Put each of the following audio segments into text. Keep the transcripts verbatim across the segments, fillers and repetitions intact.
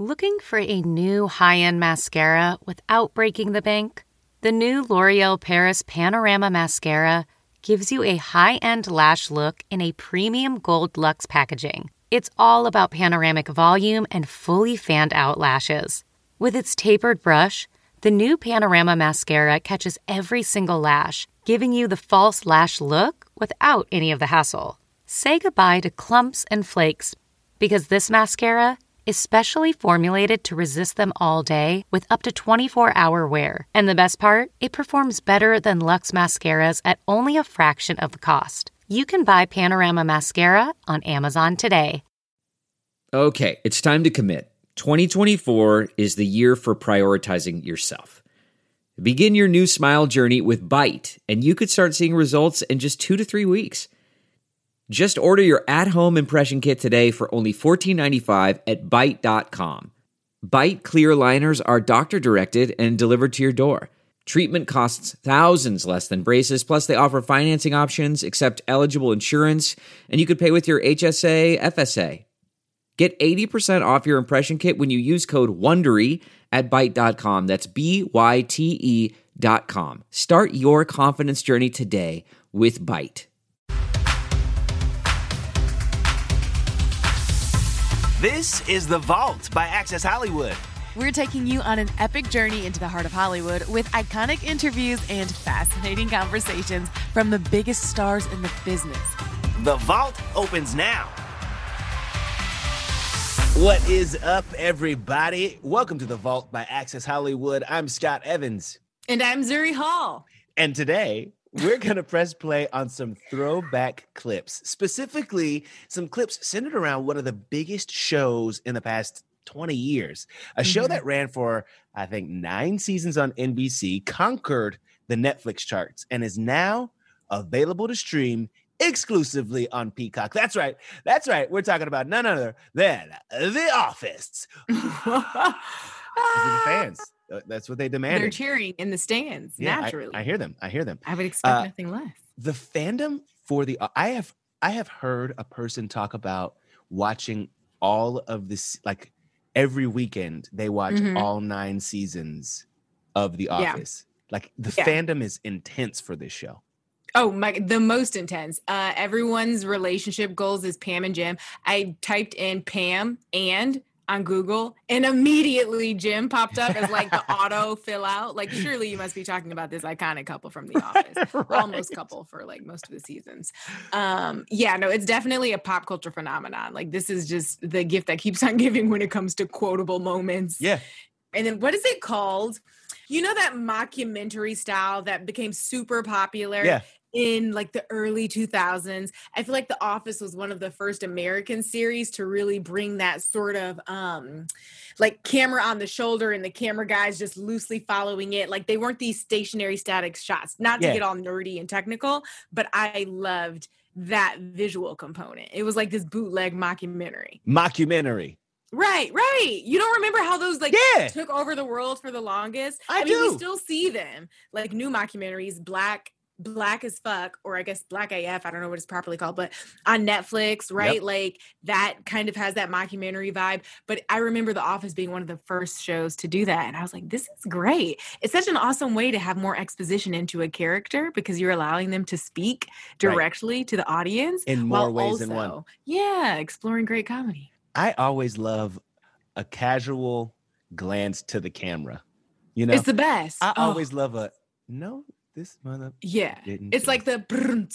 Looking for a new high-end mascara without breaking the bank? The new L'Oreal Paris Panorama Mascara gives you a high-end lash look in a premium gold luxe packaging. It's all about panoramic volume and fully fanned-out lashes. With its tapered brush, the new Panorama Mascara catches every single lash, giving you the false lash look without any of the hassle. Say goodbye to clumps and flakes, because this mascara is specially formulated to resist them all day with up to twenty-four hour wear. And the best part? It performs better than Luxe mascaras at only a fraction of the cost. You can buy Panorama Mascara on Amazon today. Okay, it's time to commit. twenty twenty-four is the year for prioritizing yourself. Begin your new smile journey with Byte, and you could start seeing results in just two to three weeks. Just order your at-home impression kit today for only fourteen ninety-five at Byte dot com. Byte clear liners are doctor-directed and delivered to your door. Treatment costs thousands less than braces, plus they offer financing options, accept eligible insurance, and you could pay with your H S A, F S A. Get eighty percent off your impression kit when you use code WONDERY at Byte dot com. That's B Y T E dot com. Start your confidence journey today with Byte. This is The Vault by Access Hollywood. We're taking you on an epic journey into the heart of Hollywood with iconic interviews and fascinating conversations from the biggest stars in the business. The Vault opens now. What is up, everybody? Welcome to The Vault by Access Hollywood. I'm Scott Evans. And I'm Zuri Hall. And today, we're going to press play on some throwback clips, specifically some clips centered around one of the biggest shows in the past twenty years. A show mm-hmm. that ran for, I think, nine seasons on N B C, conquered the Netflix charts, and is now available to stream exclusively on Peacock. That's right. That's right. We're talking about none other than The Office. The fans. That's what they demanded. They're cheering in the stands, yeah, naturally. I, I hear them. I hear them. I would expect uh, nothing less. The fandom for the I have I have heard a person talk about watching all of this, like every weekend they watch mm-hmm. all nine seasons of The Office. Yeah. Like the yeah. fandom is intense for this show. Oh my, the most intense. Uh, everyone's relationship goals is Pam and Jim. I typed in Pam and on Google, and immediately Jim popped up as like the auto fill out. Like, surely you must be talking about this iconic couple from The Office. Right. Almost couple for like most of the seasons. Um, yeah, no, it's definitely a pop culture phenomenon. Like, this is just the gift that keeps on giving when it comes to quotable moments. Yeah. And then what is it called? You know, that mockumentary style that became super popular? Yeah. In like the early two thousands. I feel like The Office was one of the first American series to really bring that sort of um, like camera on the shoulder and the camera guys just loosely following it. Like, they weren't these stationary static shots, not to yeah. get all nerdy and technical, but I loved that visual component. It was like this bootleg mockumentary. Mockumentary. Right, right. You don't remember how those like yeah. took over the world for the longest? I, I mean, do. we still see them. Like new mockumentaries, Black Black as Fuck, or I guess Black A F, I don't know what it's properly called, but on Netflix, right? Yep. Like that kind of has that mockumentary vibe. But I remember The Office being one of the first shows to do that. And I was like, this is great. It's such an awesome way to have more exposition into a character because you're allowing them to speak directly right. to the audience. In more ways also, than one. Yeah, exploring great comedy. I always love a casual glance to the camera. You know? It's the best. I oh. always love a, no, this mother. Yeah. It's like the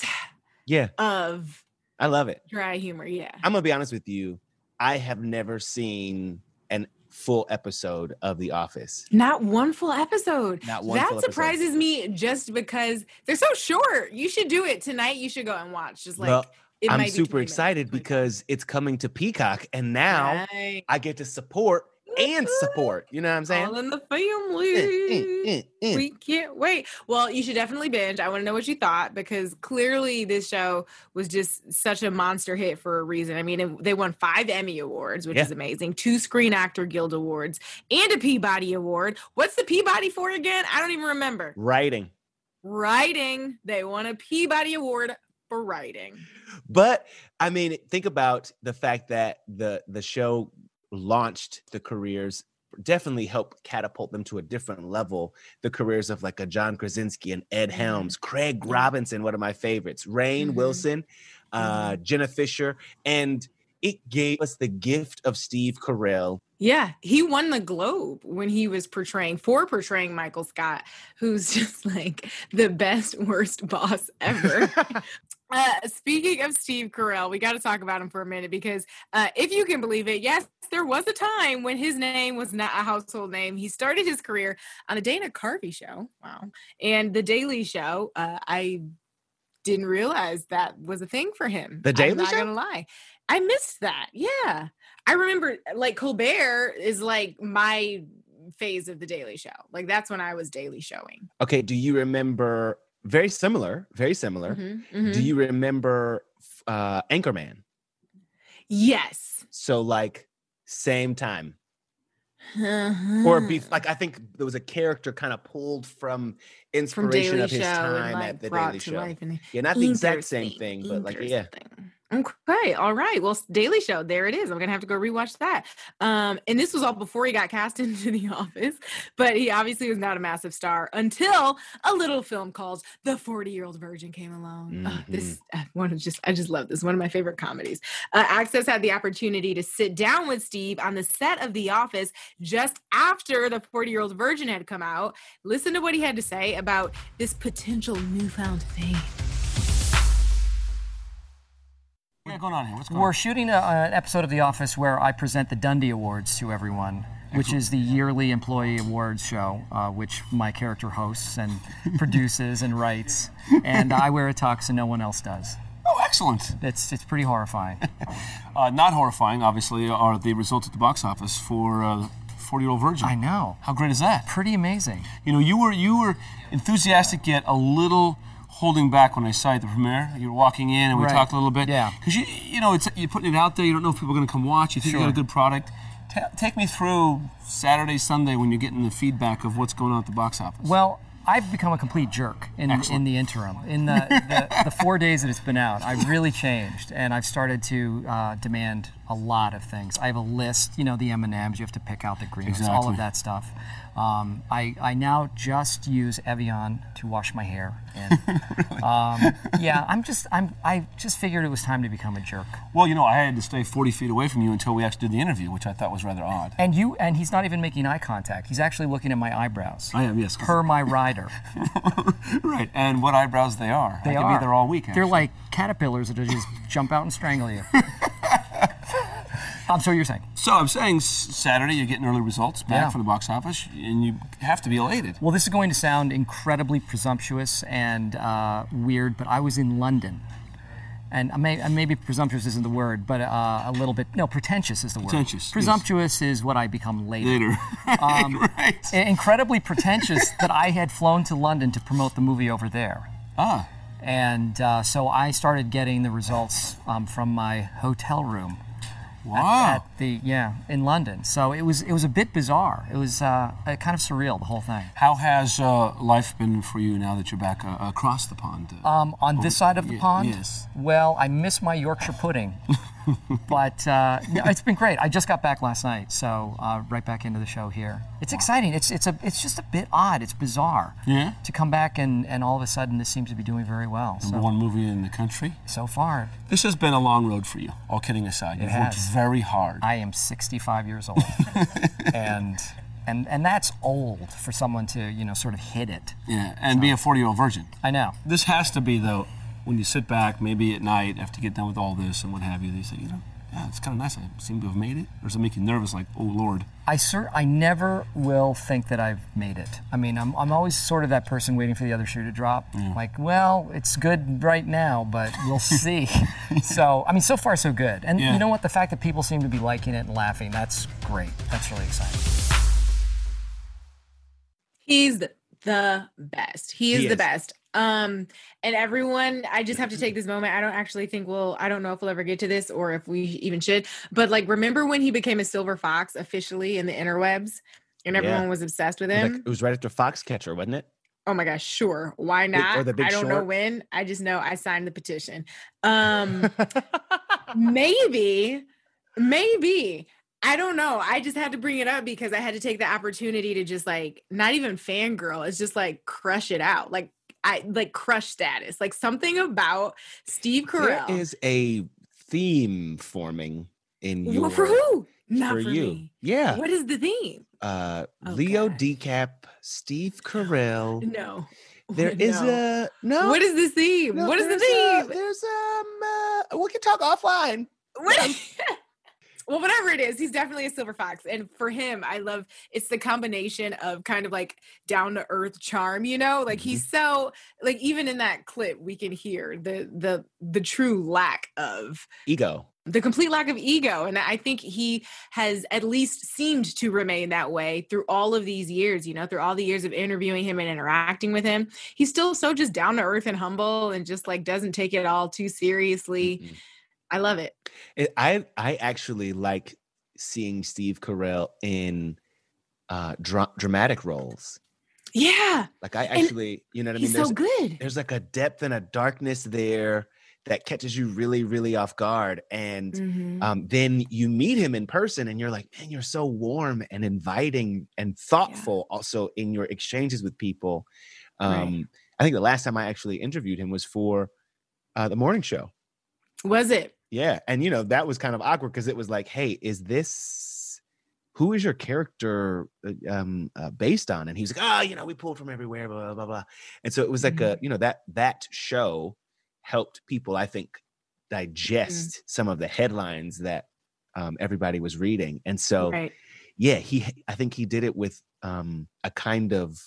yeah of I love it. Dry humor, yeah. I'm gonna be honest with you. I have never seen an full episode of The Office. Not one full episode. Not one that full surprises episode. me just because they're so short. You should do it tonight. You should go and watch. Just like well, it I'm might super be excited minutes. because it's coming to Peacock, and now right. I get to support and support. You know what I'm saying? All in the family. Mm, mm, mm. We can't wait. Well, you should definitely binge. I want to know what you thought because clearly this show was just such a monster hit for a reason. I mean, it, they won five Emmy Awards, which yeah. is amazing, two Screen Actor Guild Awards, and a Peabody Award. What's the Peabody for again? I don't even remember. Writing. Writing. They won a Peabody Award for writing. But, I mean, think about the fact that the the show launched the careers, definitely helped catapult them to a different level. The careers of like a John Krasinski and Ed Helms, Craig Robinson, one of my favorites, Rainn Mhm. Wilson, uh, Mhm. Jenna Fisher, and it gave us the gift of Steve Carell. Yeah, he won the Globe when he was portraying for portraying Michael Scott, who's just like the best worst boss ever. Uh, speaking of Steve Carell, we got to talk about him for a minute because uh, if you can believe it, yes, there was a time when his name was not a household name. He started his career on the Dana Carvey show. Wow. And the Daily Show. Uh, I didn't realize that was a thing for him. The Daily I'm not Show? gonna lie. I missed that. Yeah. I remember like Colbert is like my phase of the Daily Show. Like that's when I was daily showing. Okay, do you remember, very similar, very similar, Mhm, mhm. do you remember uh, Anchorman? Yes. So like same time. Uh-huh. Or be like, I think there was a character kind of pulled from From inspiration Daily of his Show time and like at the brought Daily to Show. life. And Yeah, not the exact same interesting, thing, but like, yeah. interesting. Okay, all right. Well, Daily Show, there it is. I'm gonna have to go rewatch that. Um, and this was all before he got cast into The Office, but he obviously was not a massive star until a little film called The forty-Year-Old Virgin came along. Uh, this uh, one is just, I just love this. One of my favorite comedies. Uh, Access had the opportunity to sit down with Steve on the set of The Office just after The forty-Year-Old Virgin had come out. Listen to what he had to say about this potential newfound fame. What's going on here? What's going We're on? shooting a, an episode of The Office where I present the Dundie Awards to everyone, which is the yearly employee awards show, uh, which my character hosts and produces and writes. And I wear a tux and no one else does. Oh, excellent. It's it's pretty horrifying. Uh, not horrifying, obviously, are the results at the box office for uh, forty-Year-Old Virgin. I know. How great is that? Pretty amazing. You know, you were you were enthusiastic yet a little holding back when I saw you at the premiere. You were walking in and we Right. talked a little bit. Yeah. Because you you know it's you're putting it out there. You don't know if people are going to come watch. You think you Sure. got a good product. Ta take me through Saturday, Sunday when you're getting the feedback of what's going on at the box office. Well, I've become a complete jerk in, in the interim. In the, the, the four days that it's been out, I've really changed, and I've started to uh, demand a lot of things. I have a list, you know, the M and M's, you have to pick out the green ones, all Exactly. of that stuff. Um, I, I now just use Evian to wash my hair. And, um, yeah, I'm just, I'm, I just figured it was time to become a jerk. Well, you know, I had to stay forty feet away from you until we actually did the interview, which I thought was rather odd. And you, and he's not even making eye contact. He's actually looking at my eyebrows. I am, yes. Per my rider. Right, and what eyebrows they are. They I could are. be there all week. They're actually. like caterpillars that just jump out and strangle you. I'm sorry, you're saying. So I'm saying s- Saturday you're getting early results back Yeah. from the box office, and you have to be elated. Well, this is going to sound incredibly presumptuous and uh, weird, but I was in London. And I may, uh, maybe presumptuous isn't the word, but uh, a little bit, no, pretentious is the word. Pretentious, yes. Presumptuous is what I become later. Later. Um, right. I- Incredibly pretentious that I had flown to London to promote the movie over there. Ah, And uh, so I started getting the results um, from my hotel room. wow. At the yeah in London, so it was it was a bit bizarre. It was uh, uh, kind of surreal, the whole thing. How has uh, life been for you now that you're back uh, across the pond? Uh, Um, on this side of the Ye- pond, yes. well, I miss my Yorkshire pudding, but uh, no, it's been great. I just got back last night, so uh, right back into the show here. It's exciting. It's it's a it's just a bit odd. It's bizarre. Yeah? To come back and, and all of a sudden this seems to be doing very well. Number So one movie in the country. so far, This has been a long road for you, all kidding aside. You've worked has. very hard. I am sixty-five years old, and and and that's old for someone to you know sort of hit it. yeah, and be a forty-year-old virgin. I know. This has to be, though, when you sit back, maybe at night, after you get done with all this and what have you, you say, you know, yeah, it's kind of nice. I seem to have made it. Or does it make you nervous, like, oh, Lord? I cer- I never will think that I've made it. I mean, I'm I'm always sort of that person waiting for the other shoe to drop. Like, well, it's good right now, but we'll see. So, I mean, so far so good. And Yeah. you know what? The fact that people seem to be liking it and laughing, that's great. That's really exciting. He's the best. He is He the is. best. Um, and everyone, I just have to take this moment. I don't actually think we'll, I don't know if we'll ever get to this or if we even should, but like, remember when he became a silver fox officially in the interwebs and everyone Yeah. was obsessed with It was, him? like- it was right after Foxcatcher, wasn't it? Oh my gosh, sure. Why Big- not? or The Big I don't know Short. when. I just know I signed the petition. Um, maybe, maybe I don't know. I just had to bring it up because I had to take the opportunity to just like not even fangirl. It's just like crush it out. Like I like crush status. Like something about Steve Carell. There is a theme forming in your for who? Not for, for you. me. Yeah. What is the theme? Uh, Oh, Leo God. DeCap, Steve Carell. No. There is No. a no. What is the theme? no, what is the there's a- theme? there's um. Uh, we can talk offline. What? Well, whatever it is, he's definitely a silver fox. And for him, I love it's the combination of kind of like down to earth charm, you know, like Mm-hmm. he's so like even in that clip, we can hear the the the true lack of Ego. the complete lack of ego. And I think he has at least seemed to remain that way through all of these years, you know, through all the years of interviewing him and interacting with him. He's still so just down to earth and humble and just like doesn't take it all too seriously. Mm-mm. I love it. It, I I actually like seeing Steve Carell in uh, dra- dramatic roles. Yeah. Like I And actually, you know what I mean? He's There's so good. there's like a depth and a darkness there that catches you really, really off guard. And Mhm. um, then you meet him in person and you're like, man, you're so warm and inviting and thoughtful also in your exchanges with people. Um, Right. I think the last time I actually interviewed him was for uh, the morning show. Was it? Yeah. And, you know, that was kind of awkward because it was like, hey, is this, who is your character uh, um, uh, based on? And he was like, oh, you know, we pulled from everywhere, blah, blah, blah, blah. And so it was like a, you know, that, that show helped people, I think, digest some of the headlines that um, everybody was reading. And so, Right. yeah, he, I think he did it with um, a kind of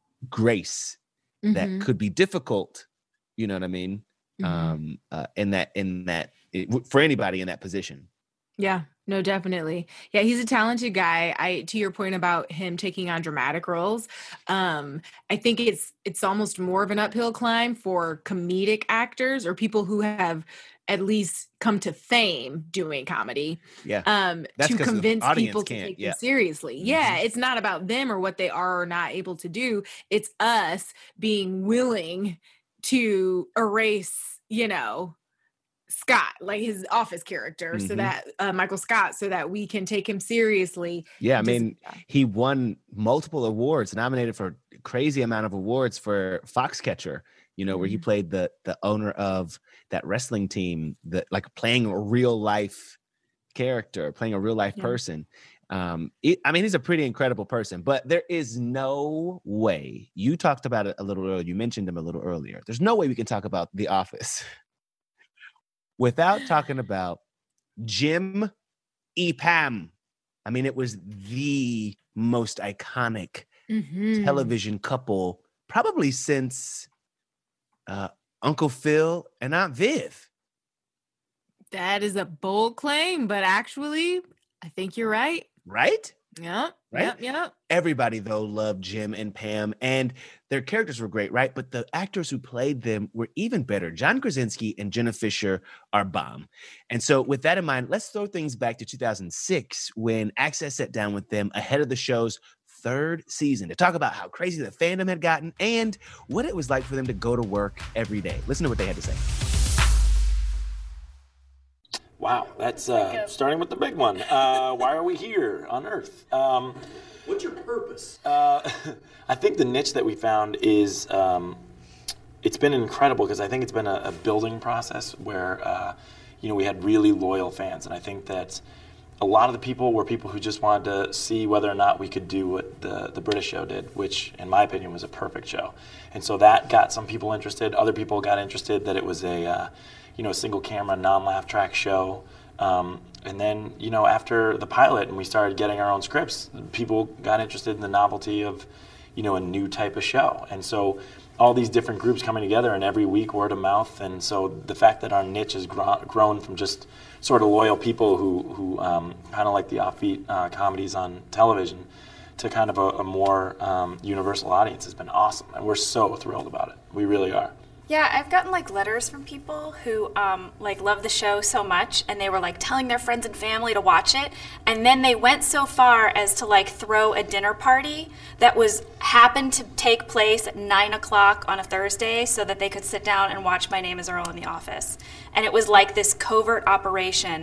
grace that Mhm. could be difficult, you know what I mean? Mhm. Um, uh, in that, in that, it, for anybody in that position. Yeah, no, definitely. Yeah, he's a talented guy. I to your point about him taking on dramatic roles, um, I think it's it's almost more of an uphill climb for comedic actors or people who have at least come to fame doing comedy. Yeah. Um, That's to 'cause the convince audience people to can't, take yeah. them seriously. Mhm. Yeah, it's not about them or what they are or not able to do. It's us being willing to erase, you know, Scott, like his office character, so Mhm. that uh, Michael Scott, so that we can take him seriously. Yeah. I Just- mean, he won multiple awards, nominated for a crazy amount of awards for Foxcatcher, you know, where he Mhm. played the the owner of that wrestling team, that like playing a real life character, playing a real life Yeah. person. Um, it, I mean, he's a pretty incredible person, but there is no way. You talked about it a little earlier. You mentioned him a little earlier. There's no way we can talk about The Office without talking about Jim E. Pam. I mean, it was the most iconic Mhm. television couple probably since uh, Uncle Phil and Aunt Viv. That is a bold claim, but actually, I think you're right. Right? Yep. Right? Yep. Yep. Everybody, though, loved Jim and Pam, and their characters were great, right? But the actors who played them were even better. John Krasinski and Jenna Fisher are bomb. And so, with that in mind, let's throw things back to two thousand six when Access sat down with them ahead of the show's third season to talk about how crazy the fandom had gotten and what it was like for them to go to work every day. Listen to what they had to say. Wow, that's uh, starting with the big one. Uh, why are we here on Earth? Um, What's your purpose? uh, I think the niche that we found is, um, it's been incredible because I think it's been a, a building process where, uh, you know, we had really loyal fans. And I think that a lot of the people were people who just wanted to see whether or not we could do what the, the British show did, which in my opinion was a perfect show. And so that got some people interested. Other people got interested that it was a, uh, you know, a single camera, non-laugh track show. Um, and then, you know, after the pilot and we started getting our own scripts, people got interested in the novelty of, you know, a new type of show. And so all these different groups coming together and every week word of mouth. And so the fact that our niche has gro- grown from just sort of loyal people who, who um, kind of like the offbeat uh, comedies on television to kind of a, a more um, universal audience has been awesome. And we're so thrilled about it. We really are. Yeah, I've gotten like letters from people who um, like love the show so much, and they were like telling their friends and family to watch it, and then they went so far as to like throw a dinner party that was happened to take place at nine o'clock on a Thursday, so that they could sit down and watch My Name Is Earl in The Office, and it was like this covert operation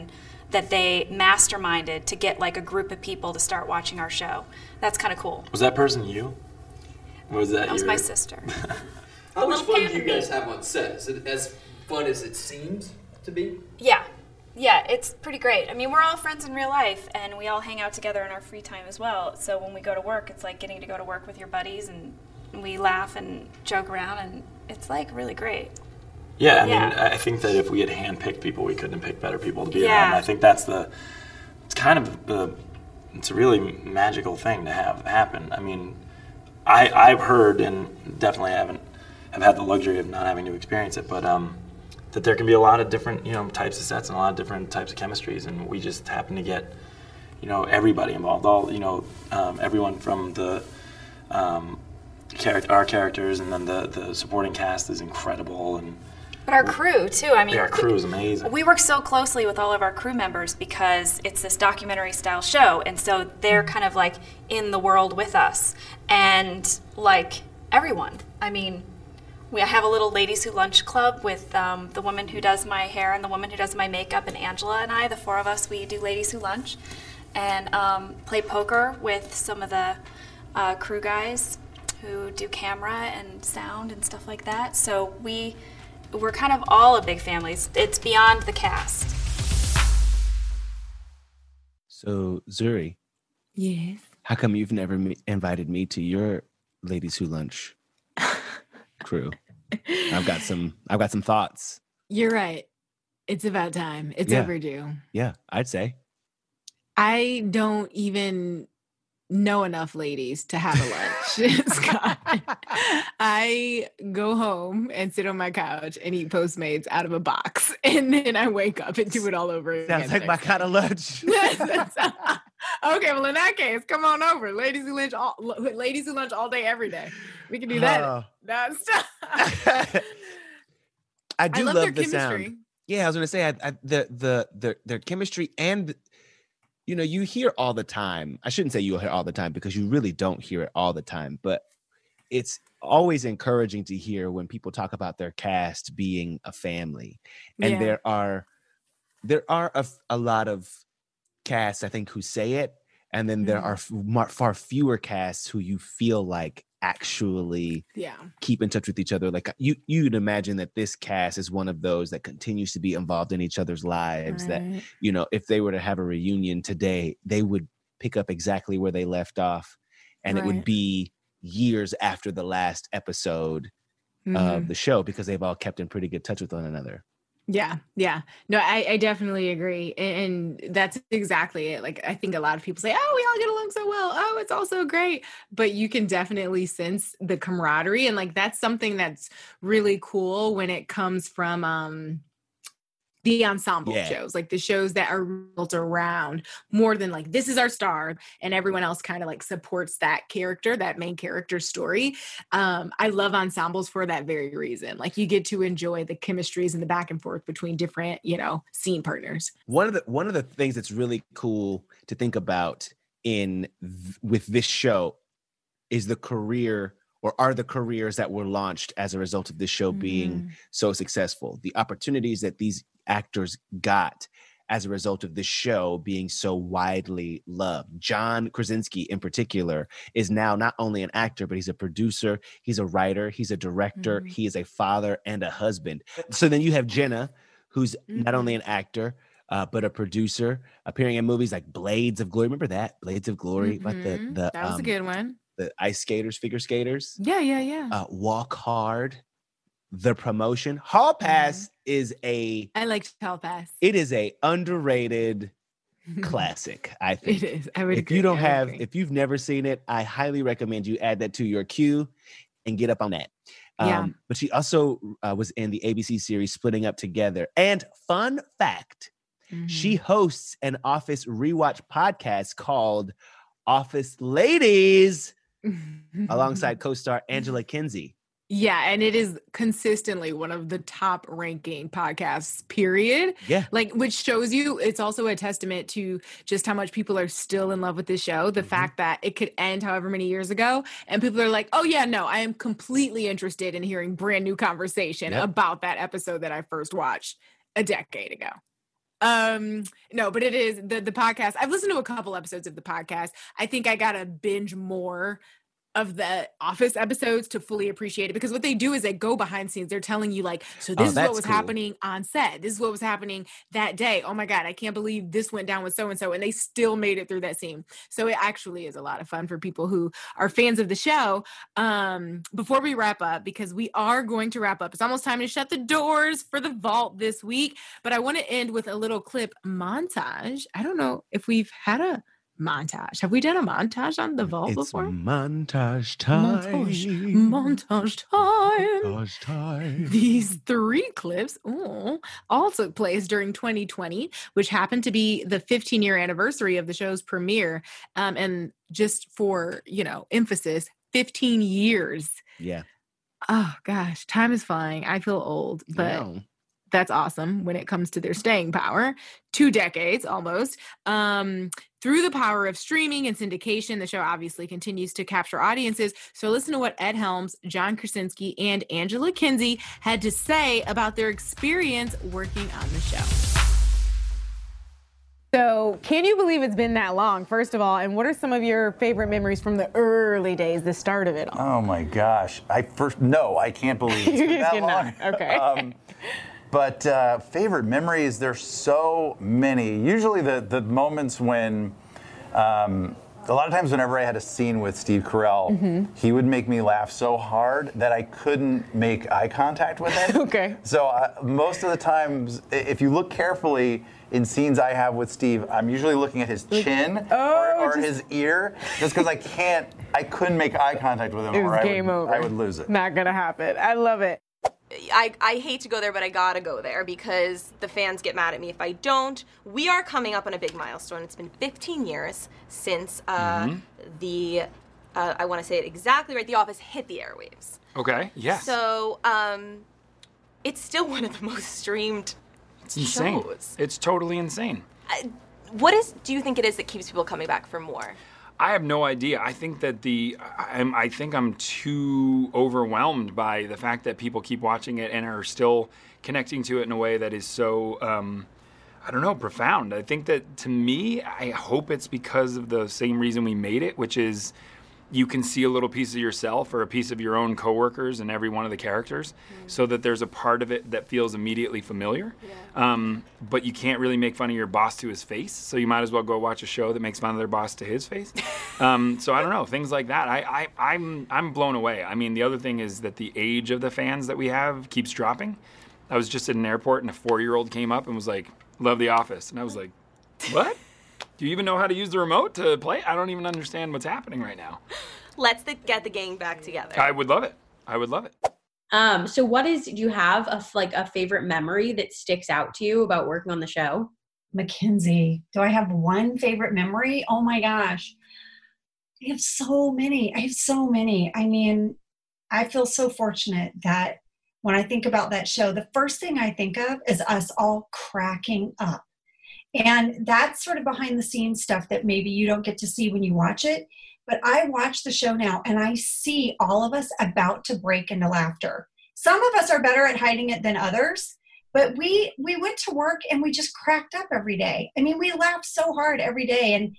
that they masterminded to get like a group of people to start watching our show. That's kind of cool. Was that person you? Or was that That was your... my sister. How much little fun do Pam you guys have on set? Is it as fun as it seems to be? Yeah. Yeah, it's pretty great. I mean, we're all friends in real life, and we all hang out together in our free time as well. So when we go to work, it's like getting to go to work with your buddies, and we laugh and joke around, and it's like really great. Yeah, I mean, Yeah. I think that if we had handpicked people, we couldn't have picked better people to be Yeah. around. I think that's the, it's kind of the, it's a really magical thing to have happen. I mean, I, I've heard, and definitely haven't, have had the luxury of not having to experience it, but um, that there can be a lot of different, you know, types of sets and a lot of different types of chemistries, and we just happen to get, you know, everybody involved, all, you know, um, everyone from the, um, character, our characters, and then the, the supporting cast is incredible, and But our crew, too. I mean, yeah, our crew is amazing. we work so closely with all of our crew members because it's this documentary style show, and so they're kind of like in the world with us, and like everyone. I mean, we have a little Ladies Who Lunch club with um, the woman who does my hair and the woman who does my makeup, and Angela and I, the four of us, we do Ladies Who Lunch, and um, play poker with some of the uh, crew guys who do camera and sound and stuff like that. So we. We're kind of all a big family. It's, it's beyond the cast. So, Zuri, Yes. how come you've never me- invited me to your Ladies Who Lunch crew? I've got some. I've got some thoughts. You're right. It's about time. It's Yeah. overdue. Yeah, I'd say. I don't even know enough ladies to have a lunch, Scott. I go home and sit on my couch and eat Postmates out of a box, and then I wake up and do it all over again. Sounds like my kind of lunch. Okay, well in that case, come on over, ladies who lunch all ladies who lunch all day, every day. We can do that. Oh. That's. I do I love, love their the chemistry. sound. Yeah, I was gonna say I, I, the the the their chemistry, and you know, you hear all the time. I shouldn't say you hear all the time because you really don't hear it all the time, but it's always encouraging to hear when people talk about their cast being a family. And Yeah. there are there are a, a lot of casts, I think, who say it, and then there Mhm. are f- mar- far fewer casts who you feel like actually Yeah. keep in touch with each other. Like you, you'd imagine that this cast is one of those that continues to be involved in each other's lives. That, Right. you know, if they were to have a reunion today, they would pick up exactly where they left off, and it would Right. be years after the last episode Mhm. of the show because they've all kept in pretty good touch with one another. Yeah, yeah. No, I, I definitely agree. And and that's exactly it. Like, I think a lot of people say, oh, we all get along so well. Oh, it's all so great. But you can definitely sense the camaraderie. And like, that's something that's really cool when it comes from um, the ensemble Yeah. shows, like the shows that are built around more than like, this is our star, and everyone else kind of like supports that character, that main character story. Um, I love ensembles for that very reason. Like, you get to enjoy the chemistries and the back and forth between different, you know, scene partners. One of the one of the things that's really cool to think about in th- with this show is the career, or are the careers that were launched as a result of this show being so successful. The opportunities that these actors got as a result of this show being so widely loved. John Krasinski in particular is now not only an actor, but he's a producer, he's a writer, he's a director, Mhm. he is a father and a husband. So then you have Jenna, who's not only an actor, uh, but a producer, appearing in movies like Blades of Glory. Remember that? Blades of Glory, like the Mhm. the that was um, a good one. the ice skaters, figure skaters. Yeah, yeah, yeah. Uh, Walk Hard, The Promotion. Hall Pass is a I liked Hall Pass. it is a underrated classic, I think. It is. I would If agree. you don't I would have, agree. if you've never seen it, I highly recommend you add that to your queue and get up on that. Yeah. Um, but she also uh, was in the A B C series Splitting Up Together. And fun fact, she Mhm. hosts an Office rewatch podcast called Office Ladies alongside co-star Angela Kinsey. Yeah, and it is consistently one of the top ranking podcasts, period. Yeah. Like, which shows you it's also a testament to just how much people are still in love with this show. The Mhm. fact that it could end however many years ago, and people are like, oh, yeah, no, I am completely interested in hearing brand new conversation Yep. about that episode that I first watched a decade ago. Um, no, but it is the the podcast. I've listened to a couple episodes of the podcast. I think I gotta binge more of the Office episodes to fully appreciate it, because what they do is they go behind the scenes. They're telling you like, so this Oh, is what that's was cool. happening on set. This is what was happening that day. Oh my God, I can't believe this went down with so-and-so. And they still made it through that scene. So it actually is a lot of fun for people who are fans of the show. Um, before we wrap up, because we are going to wrap up, it's almost time to shut the doors for the vault this week. But I want to end with a little clip montage. I don't know if we've had a montage. Have we done a montage on the vault It's before? montage time. Montage, montage time. Montage time. These three clips ooh, all took place during twenty twenty, which happened to be the fifteen year anniversary of the show's premiere. Um, and just for, you know, emphasis, fifteen years. Yeah. Oh gosh, time is flying. I feel old, but Yeah. that's awesome when it comes to their staying power. Two decades almost. Um, through the power of streaming and syndication, the show obviously continues to capture audiences. So listen to what Ed Helms, John Krasinski, and Angela Kinsey had to say about their experience working on the show. So, can you believe it's been that long, first of all? And what are some of your favorite memories from the early days, the start of it all? Oh my gosh. I first, no, I can't believe it's been that long. Okay. Um, but uh, favorite memories, there's so many. Usually the, the moments when, um, a lot of times whenever I had a scene with Steve Carell, mm-hmm. he would make me laugh so hard that I couldn't make eye contact with him. Okay. So uh, most of the times, if you look carefully, in scenes I have with Steve, I'm usually looking at his chin oh, or, or just... his ear, just because I can't, I couldn't make eye contact with him, it was or I game would, over. I would lose it. Not gonna happen. I love it. I, I hate to go there, but I gotta go there because the fans get mad at me if I don't. We are coming up on a big milestone. It's been fifteen years since uh, mm-hmm. the, uh, I want to say it exactly right, The Office hit the airwaves. Okay, yes. So um, it's still one of the most streamed It's insane. shows. It's totally insane. Uh, what is, do you think it is that keeps people coming back for more? I have no idea. I think that the, I'm, I think I'm too overwhelmed by the fact that people keep watching it and are still connecting to it in a way that is so, um, I don't know, profound. I think that to me, I hope it's because of the same reason we made it, which is you can see a little piece of yourself or a piece of your own coworkers in every one of the characters, mm. so that there's a part of it that feels immediately familiar. Yeah. Um, but you can't really make fun of your boss to his face, so you might as well go watch a show that makes fun of their boss to his face. um, so I don't know, things like that. I, I, I'm, I'm blown away. I mean, the other thing is that the age of the fans that we have keeps dropping. I was just at an airport and a four-year-old came up and was like, "Love The Office," and I was like, "What? Do you even know how to use the remote to play? I don't even understand what's happening right now." Let's the, get the gang back together. I would love it. I would love it. Um, so what is, do you have a, like a favorite memory that sticks out to you about working on the show? Mackenzie. Do I have one favorite memory? Oh my gosh. I have so many. I have so many. I mean, I feel so fortunate that when I think about that show, the first thing I think of is us all cracking up. And that's sort of behind the scenes stuff that maybe you don't get to see when you watch it. But I watch the show now and I see all of us about to break into laughter. Some of us are better at hiding it than others, but we we went to work and we just cracked up every day. I mean, we laughed so hard every day. And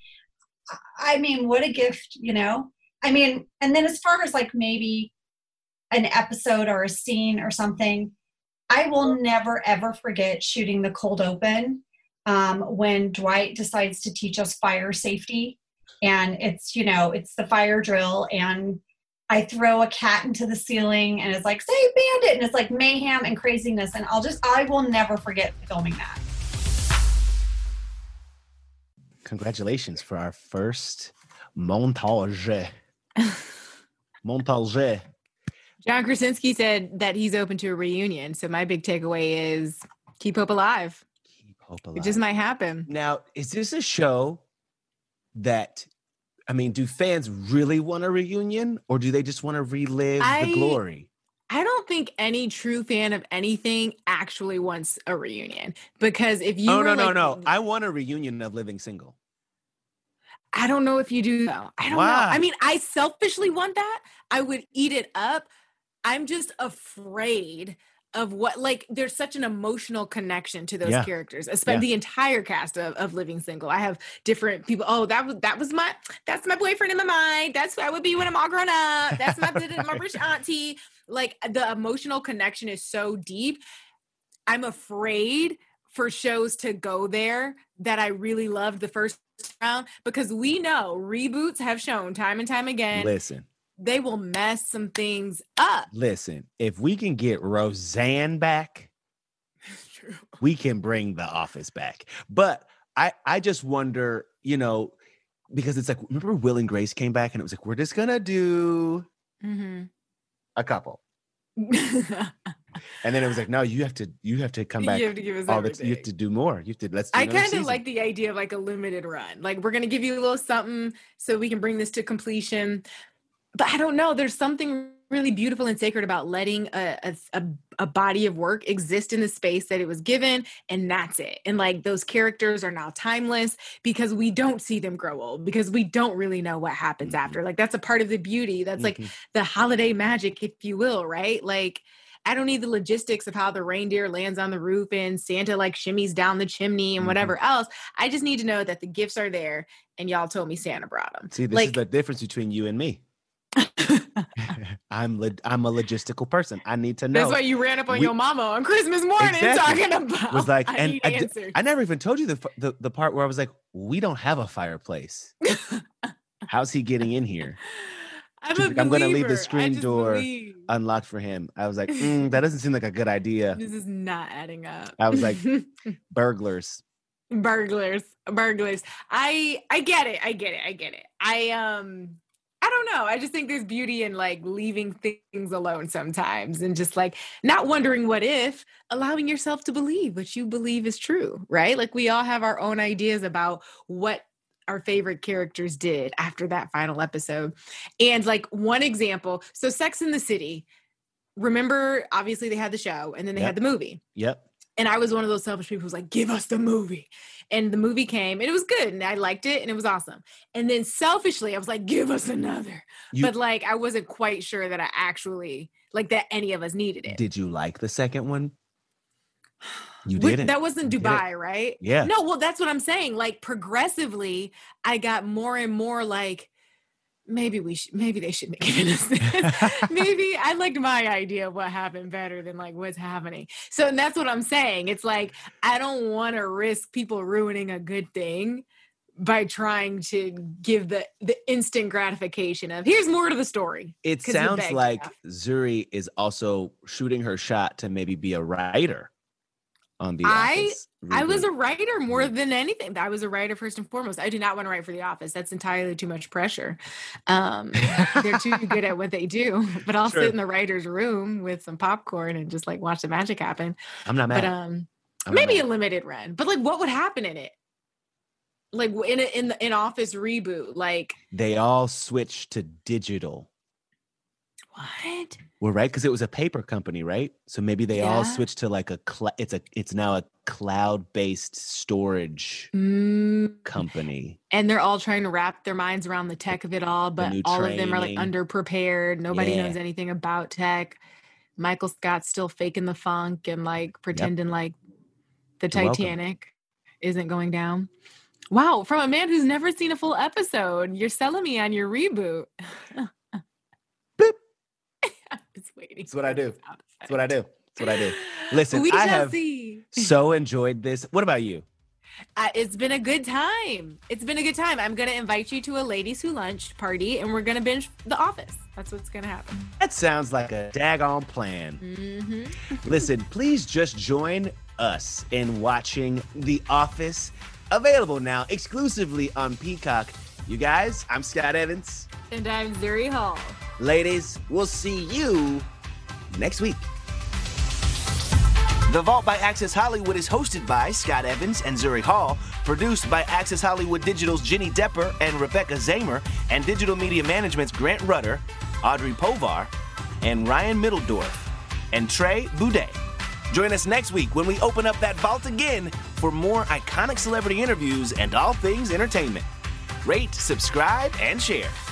I mean, what a gift, you know? I mean, and then as far as like maybe an episode or a scene or something, I will never, ever forget shooting the cold open um, when Dwight decides to teach us fire safety. And it's, you know, it's the fire drill and I throw a cat into the ceiling and it's like, "Save Bandit." And it's like mayhem and craziness. And I'll just, I will never forget filming that. Congratulations for our first montage. Montage. John Krasinski said that he's open to a reunion. So my big takeaway is keep hope alive. Keep hope alive. It just might happen. Now, is this a show that, I mean, do fans really want a reunion or do they just want to relive I, the glory? I don't think any true fan of anything actually wants a reunion, because if you Oh, were no, no, like, no. I want a reunion of Living Single. I don't know if you do though. I don't Why? know. I mean, I selfishly want that. I would eat it up. I'm just afraid of what, like, there's such an emotional connection to those Yeah. characters, especially Yeah. the entire cast of, of Living Single. I have different people. Oh, that was that was my that's my boyfriend in my mind. That's who I would be when I'm all grown up. That's my my rich auntie. Like, the emotional connection is so deep. I'm afraid for shows to go there that I really loved the first round, because we know reboots have shown time and time again. Listen. They will mess some things up. Listen, if we can get Roseanne back, we can bring The Office back. But I, I just wonder, you know, because it's like, remember Will and Grace came back and it was like, we're just going to do Mm-hmm. a couple. And then it was like, no, you have to, you have to come back. You have to give us all the, everything. you have to do more. You have to, let's do I another kind of season. like the idea of like a limited run. Like, we're going to give you a little something so we can bring this to completion. But I don't know. There's something really beautiful and sacred about letting a, a, a, a body of work exist in the space that it was given, and that's it. And like, those characters are now timeless because we don't see them grow old, because we don't really know what happens Mm-hmm. after. Like, that's a part of the beauty. That's Mhm. like the holiday magic, if you will, right? Like, I don't need the logistics of how the reindeer lands on the roof and Santa like shimmies down the chimney and Mhm. whatever else. I just need to know that the gifts are there and y'all told me Santa brought them. See, this like, is the difference between you and me. I'm lo- I'm a logistical person. I need to know. that's why you ran up on We- your mama on Christmas morning Exactly. talking about was like, I and need I, d- answers. I never even told you the, f- the the part where I was like, we don't have a fireplace. How's he getting in here? I'm, She's a like, I'm going to leave believer. the I screen just door believe. unlocked for him. I was like, mm, that doesn't seem like a good idea. This is not adding up. I was like, burglars. burglars, burglars. I I get it. I get it. I get it. I um I don't know. I just think there's beauty in like leaving things alone sometimes and just like not wondering what if, allowing yourself to believe what you believe is true, right? Like, we all have our own ideas about what our favorite characters did after that final episode. And like, one example, so Sex and the City, remember, obviously they had the show and then they Yep. had the movie. Yep. And I was one of those selfish people who was like, give us the movie. And the movie came and it was good and I liked it and it was awesome. And then selfishly, I was like, give us another. You- but like, I wasn't quite sure that I actually, like, that any of us needed it. Did you like the second one? You Wait, didn't. that wasn't You didn't. Dubai, right? Yeah. No, well, that's what I'm saying. Like, progressively, I got more and more like, maybe we should, maybe they shouldn't have given us this. Maybe I liked my idea of what happened better than like what's happening. So, and that's what I'm saying. It's like, I don't want to risk people ruining a good thing by trying to give the the instant gratification of here's more to the story. It 'Cause you sounds begged like enough. Zuri is also shooting her shot to maybe be a writer on the I Office I was reboot. a writer more than anything. I was a writer first and foremost. I do not want to write for The Office. That's entirely too much pressure. Um, they're too good at what they do. But I'll True. sit in the writer's room with some popcorn and just like watch the magic happen. I'm not mad. But um, I'm not maybe mad. a limited run. But like, what would happen in it? Like in a, in the in Office reboot, like They all switched to digital. what? Well, right, because it was a paper company, right? So maybe they all Yeah. switched to like a cl- it's a it's now a cloud-based storage Mm, company. and they're all trying to wrap their minds around the tech of it all, but new all of them are like training. underprepared. Nobody Yeah. knows anything about tech. Michael Scott's still faking the funk and like pretending like the You're welcome. Titanic isn't going down. Wow, from a man who's never seen a full episode, you're selling me on your reboot. I was waiting. That's what I do. for the sound That's what I do. effect. That's what I do. Listen, We I shall have see. so enjoyed this. What about you? Uh, it's been a good time. It's been a good time. I'm going to invite you to a ladies who lunch party and we're going to binge The Office. That's what's going to happen. That sounds like a daggone plan. Mm-hmm. Listen, please just join us in watching The Office, available now exclusively on Peacock. You guys, I'm Scott Evans. And I'm Zuri Hall. Ladies, we'll see you next week. The Vault by Access Hollywood is hosted by Scott Evans and Zuri Hall, produced by Access Hollywood Digital's Jenny Depper and Rebecca Zamer, and Digital Media Management's Grant Rudder, Audrey Povar, and Ryan Middledorf, and Trey Boudet. Join us next week when we open up that vault again for more iconic celebrity interviews and all things entertainment. Rate, subscribe, and share.